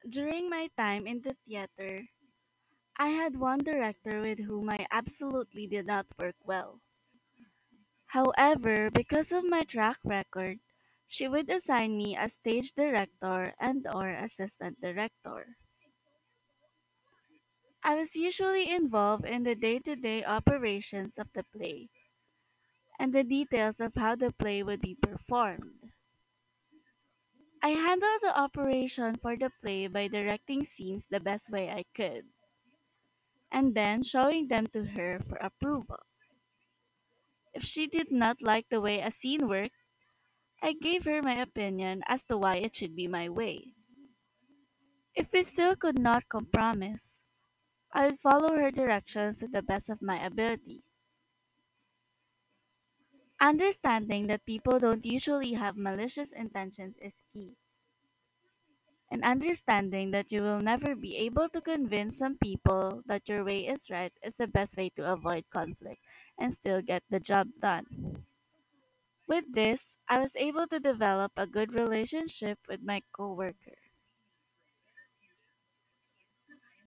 During my time in the theater, I had one director with whom I absolutely did not work well. However, because of my track record, she would assign me as stage director and or assistant director. I was usually involved in the day-to-day operations of the play and the details of how the play would be performed. I handled the operation for the play by directing scenes the best way I could, and then showing them to her for approval. If she did not like the way a scene worked, I gave her my opinion as to why it should be my way. If we still could not compromise, I would follow her directions to the best of my ability. Understanding that people don't usually have malicious intentions is key, and understanding that you will never be able to convince some people that your way is right is the best way to avoid conflict and still get the job done. With this, I was able to develop a good relationship with my coworkers.